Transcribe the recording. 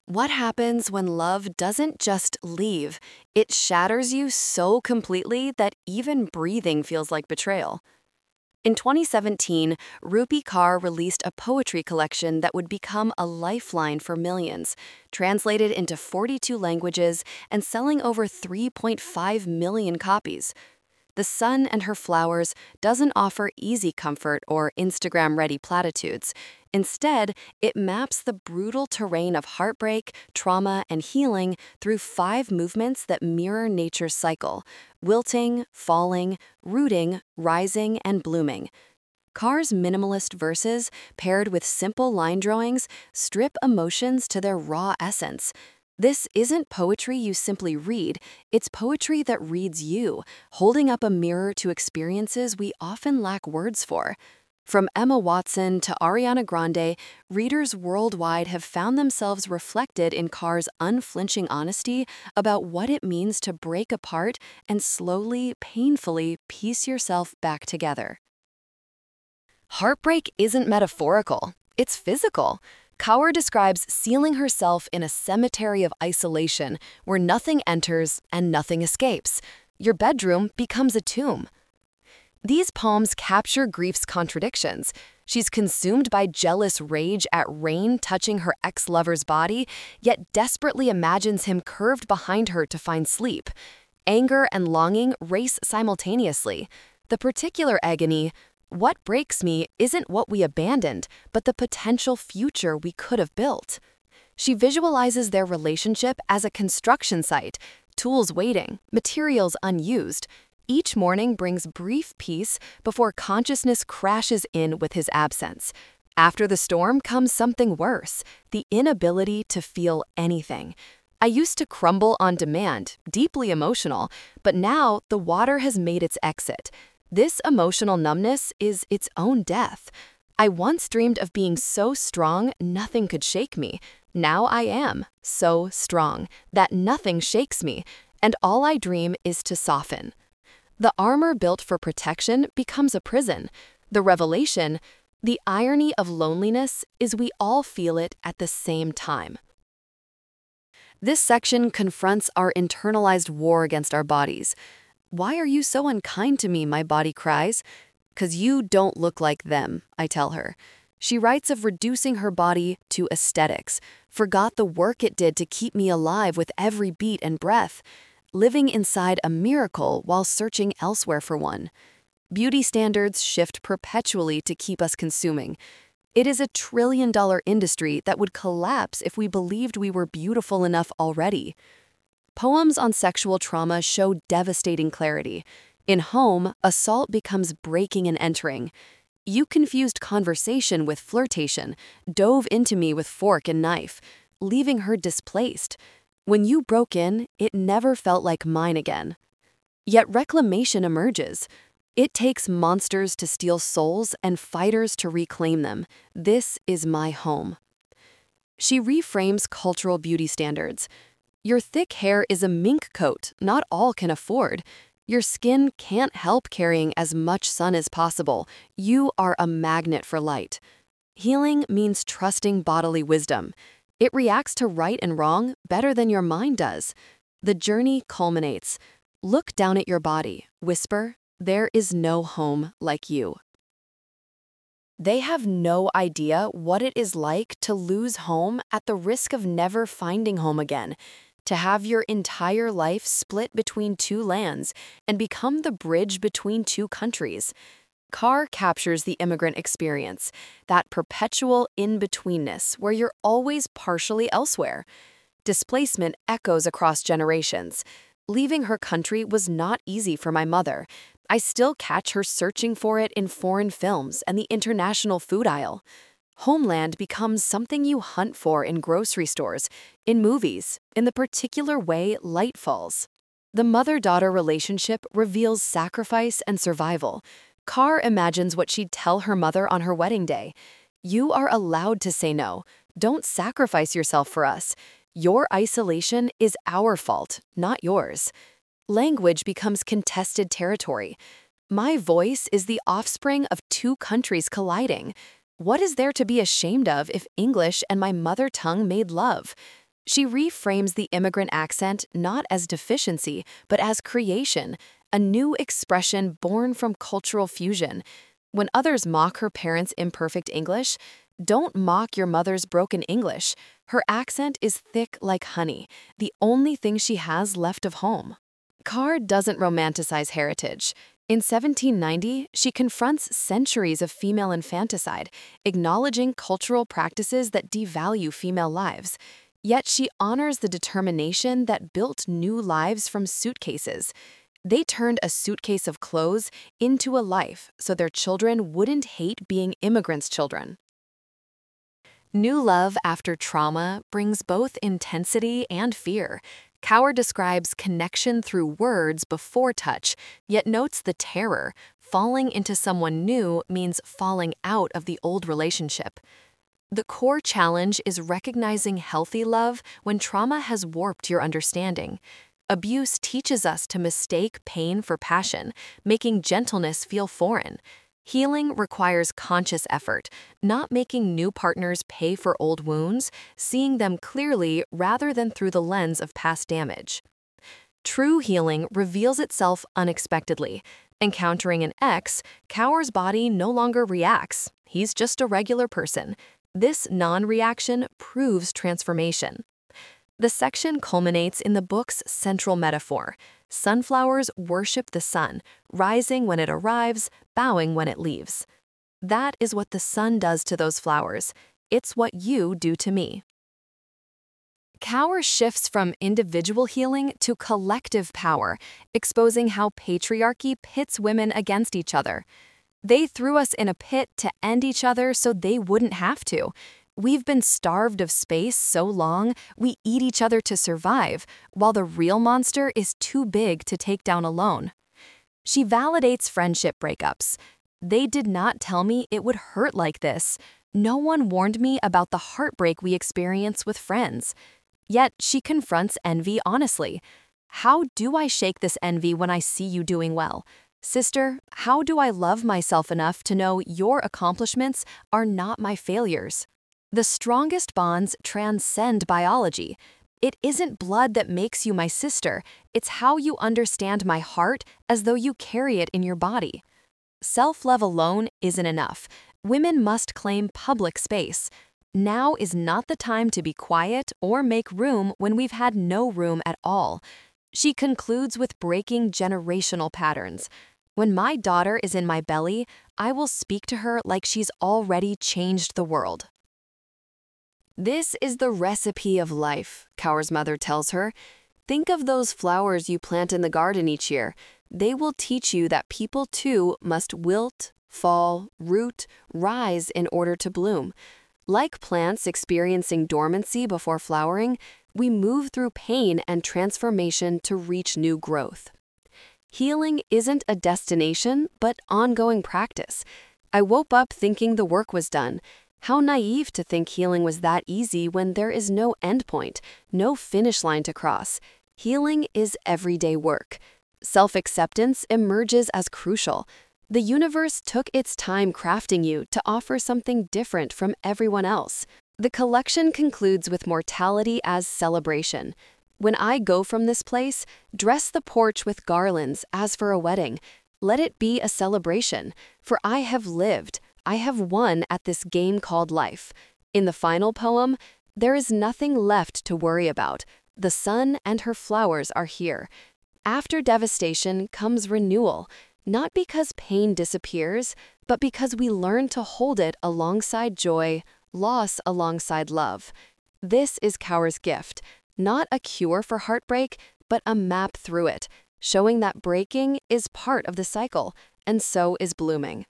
What happens when love doesn't just leave? It shatters you so completely that even breathing feels like betrayal. In 2017, Rupi Kaur released a poetry collection that would become a lifeline for millions, translated into 42 languages and selling over 3.5 million copies. The Sun and Her Flowers doesn't offer easy comfort or Instagram ready platitudes. Instead, it maps the brutal terrain of heartbreak, trauma, and healing through 5 movements that mirror nature's cycle: wilting, falling, rooting, rising, and blooming. Carr's minimalist verses, paired with simple line drawings, strip emotions to their raw essence. This isn't poetry you simply read, it's poetry that reads you, holding up a mirror to experiences we often lack words for. From Emma Watson to Ariana Grande, readers worldwide have found themselves reflected in Carr's unflinching honesty about what it means to break apart and slowly, painfully piece yourself back together. Heartbreak isn't metaphorical, it's physical. Kaur describes sealing herself in a cemetery of isolation where nothing enters and nothing escapes. Your bedroom becomes a tomb. These poems capture grief's contradictions. She's consumed by jealous rage at rain touching her ex-lover's body, yet desperately imagines him curved behind her to find sleep. Anger and longing race simultaneously. The particular agony, what breaks me isn't what we abandoned, but the potential future we could have built. She visualizes their relationship as a construction site, tools waiting, materials unused. Each morning brings brief peace before consciousness crashes in with his absence. After the storm comes something worse, the inability to feel anything. I used to crumble on demand, deeply emotional, but now the water has made its exit. This emotional numbness is its own death. I once dreamed of being so strong nothing could shake me. Now I am so strong that nothing shakes me, and all I dream is to soften. The armor built for protection becomes a prison. The revelation, the irony of loneliness, is we all feel it at the same time. This section confronts our internalized war against our bodies. "Why are you so unkind to me?" my body cries. "'Cause you don't look like them," I tell her. She writes of reducing her body to aesthetics, forgot the work it did to keep me alive with every beat and breath, living inside a miracle while searching elsewhere for one. Beauty standards shift perpetually to keep us consuming. It is a trillion-dollar industry that would collapse if we believed we were beautiful enough already. Poems on sexual trauma show devastating clarity. In Home, assault becomes breaking and entering. You confused conversation with flirtation, dove into me with fork and knife, leaving her displaced. When you broke in, it never felt like mine again. Yet reclamation emerges. It takes monsters to steal souls and fighters to reclaim them. This is my home. She reframes cultural beauty standards. Your thick hair is a mink coat not all can afford. Your skin can't help carrying as much sun as possible. You are a magnet for light. Healing means trusting bodily wisdom. It reacts to right and wrong better than your mind does. The journey culminates. Look down at your body, whisper, "There is no home like you." They have no idea what it is like to lose home at the risk of never finding home again, to have your entire life split between two lands and become the bridge between two countries. Carr captures the immigrant experience, that perpetual in-betweenness where you're always partially elsewhere. Displacement echoes across generations. Leaving her country was not easy for my mother. I still catch her searching for it in foreign films and the international food aisle. Homeland becomes something you hunt for in grocery stores, in movies, in the particular way light falls. The mother-daughter relationship reveals sacrifice and survival. Carr imagines what she'd tell her mother on her wedding day. "You are allowed to say no. Don't sacrifice yourself for us. Your isolation is our fault, not yours." Language becomes contested territory. My voice is the offspring of two countries colliding. What is there to be ashamed of if English and my mother tongue made love? She reframes the immigrant accent not as deficiency, but as creation, a new expression born from cultural fusion. When others mock her parents' imperfect English, don't mock your mother's broken English. Her accent is thick like honey, the only thing she has left of home. Carr doesn't romanticize heritage. In 1790, she confronts centuries of female infanticide, acknowledging cultural practices that devalue female lives. Yet she honors the determination that built new lives from suitcases. They turned a suitcase of clothes into a life so their children wouldn't hate being immigrants' children. New love after trauma brings both intensity and fear. Kaur describes connection through words before touch, yet notes the terror. Falling into someone new means falling out of the old relationship. The core challenge is recognizing healthy love when trauma has warped your understanding. Abuse teaches us to mistake pain for passion, making gentleness feel foreign. Healing requires conscious effort, not making new partners pay for old wounds, seeing them clearly rather than through the lens of past damage. True healing reveals itself unexpectedly. Encountering an ex, Kaur's body no longer reacts. He's just a regular person. This non-reaction proves transformation. The section culminates in the book's central metaphor. Sunflowers worship the sun, rising when it arrives, bowing when it leaves. That is what the sun does to those flowers. It's what you do to me. Kaur shifts from individual healing to collective power, exposing how patriarchy pits women against each other. They threw us in a pit to end each other so they wouldn't have to. We've been starved of space so long, we eat each other to survive, while the real monster is too big to take down alone. She validates friendship breakups. They did not tell me it would hurt like this. No one warned me about the heartbreak we experience with friends. Yet she confronts envy honestly. How do I shake this envy when I see you doing well? Sister, how do I love myself enough to know your accomplishments are not my failures? The strongest bonds transcend biology. It isn't blood that makes you my sister, it's how you understand my heart as though you carry it in your body. Self-love alone isn't enough. Women must claim public space. Now is not the time to be quiet or make room when we've had no room at all. She concludes with breaking generational patterns. When my daughter is in my belly, I will speak to her like she's already changed the world. This is the recipe of life, Kaur's mother tells her. Think of those flowers you plant in the garden each year. They will teach you that people too must wilt, fall, root, rise in order to bloom. Like plants experiencing dormancy before flowering, we move through pain and transformation to reach new growth. Healing isn't a destination, but ongoing practice. I woke up thinking the work was done. How naive to think healing was that easy when there is no endpoint, no finish line to cross. Healing is everyday work. Self-acceptance emerges as crucial. The universe took its time crafting you to offer something different from everyone else. The collection concludes with mortality as celebration. When I go from this place, dress the porch with garlands as for a wedding. Let it be a celebration, for I have lived. I have won at this game called life. In the final poem, there is nothing left to worry about. The sun and her flowers are here. After devastation comes renewal, not because pain disappears, but because we learn to hold it alongside joy, loss alongside love. This is Kaur's gift, not a cure for heartbreak, but a map through it, showing that breaking is part of the cycle, and so is blooming.